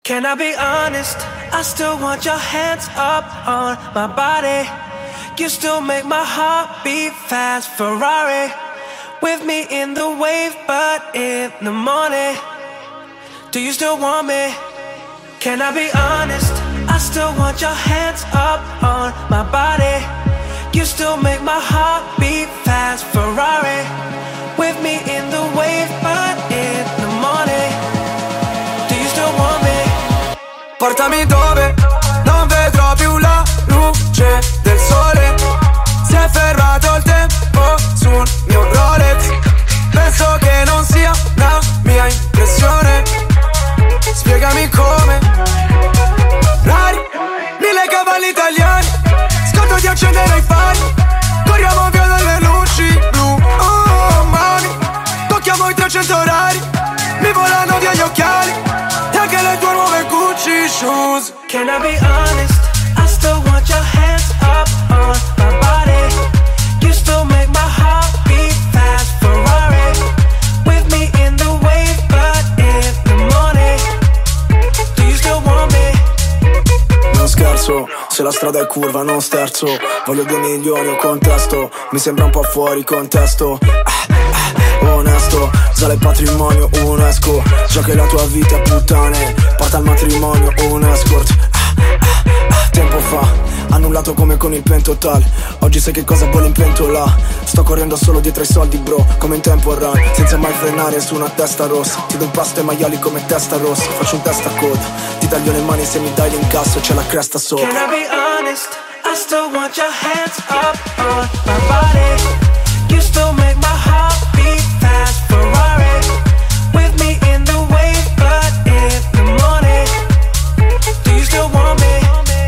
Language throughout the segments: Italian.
Can I be honest? I still want your hands up on my body. You still make my heart beat fast. Ferrari with me in the wave, but in the morning, do you still want me? Can I be honest? I still want your hands up on my body. You still make my heart beat fast. Ferrari with me in the wave, but in the morning, do you still want me? Portami dove non vedrò più la luce del sole. Si è fermato il tempo sul mio Rolex. Penso che non sia una mia impressione. Spiegami come. Rari, 1000 cavalli italiani. Scotto di accendere i fari. Corriamo via dalle luci blu. Oh mami, tocchiamo i 300 orari. Mi volano via gli occhiali e anche le tue nuove Gucci shoes. Can I be honest? I still want your hands up on my body. You still make my heart beat fast. Ferrari with me in the wave, but in the morning, do you still want me? Non scherzo, se la strada è curva non sterzo. Voglio 2 milioni o contesto. Mi sembra un po' fuori contesto. Onesto, sale il patrimonio, un esco. Già che la tua vita è puttane, porta al matrimonio un escort. Tempo fa, annullato come con il pentotal. Oggi sai che cosa vuole in pentola. Sto correndo solo dietro ai soldi bro, come in tempo run, senza mai frenare su una testa rossa. Ti do un pasto ai maiali come testa rossa. Faccio un testa coda, ti taglio le mani se mi dai l'incasso. C'è la cresta sopra. Can I be honest? I still want your hands up on my body. You still make my heart beat fast. Ferrari with me in the wave, but in the morning, do you still want me?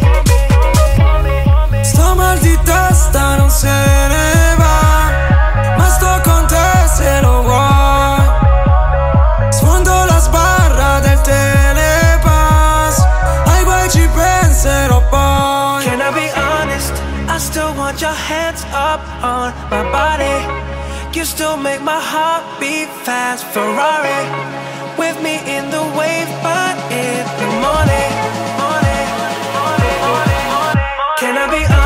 Sto mal di testa, non se ne va, ma sto con te se lo vuoi. Sfondo la sbarra del telepass, ai guai ci penserò poi. Can I be honest? I still want your hands up on my body. You still make my heart beat fast. Ferrari with me in the wave, but in the morning, morning, morning, morning, morning. Can I be honest?